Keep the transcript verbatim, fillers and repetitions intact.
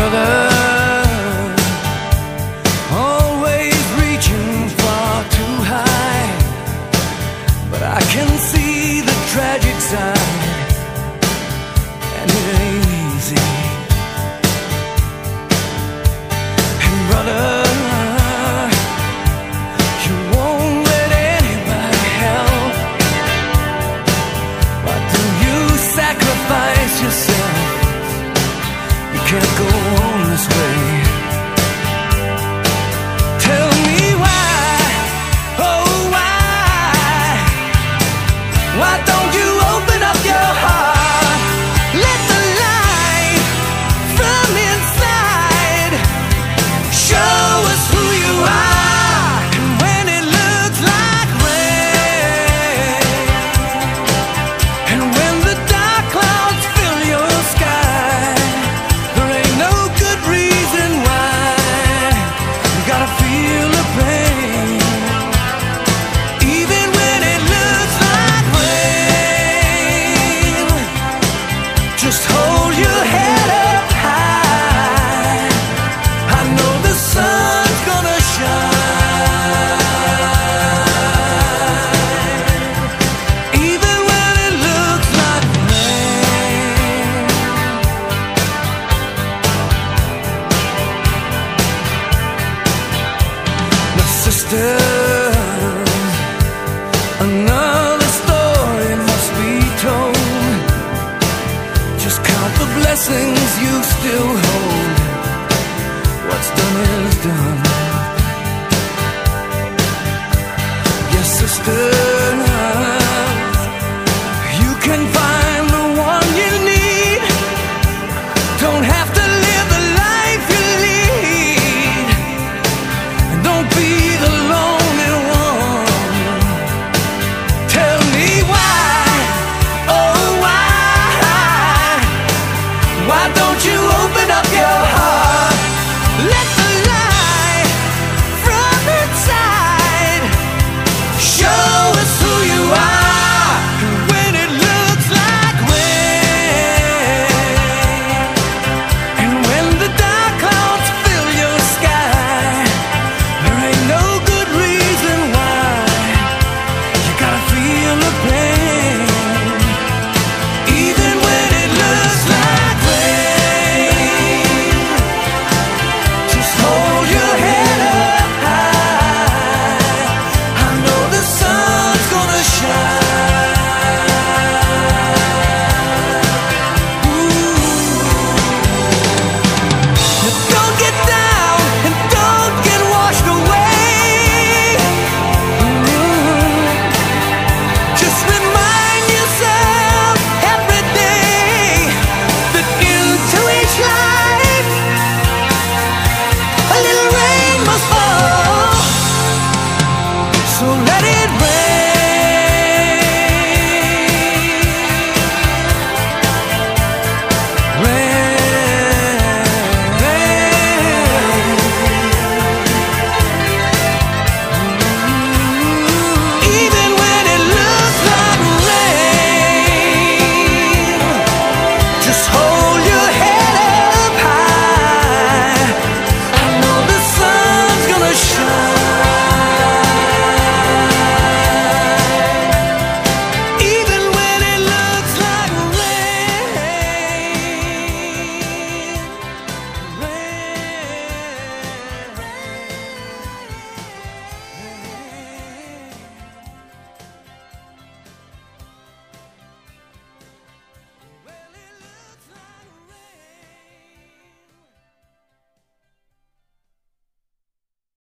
brother, always reaching far too high, but I can see the tragic side, and it ain't easy. And brother, you won't let anybody help. Why do you sacrifice yourself? You can't go on this way. Tell me why, oh why? Why don't you open up your heart? Let the light from inside show us who you are. And when it looks like rain, and when the dark clouds fill your sky, there ain't no good reason why you gotta feel the pain. Even when it looks like rain, just hold your head up high. I know the sun's gonna shine. Even when it looks like rain. My sisters, another story must be told. Just count the blessings you still hold. What's done is done. Yes, sister.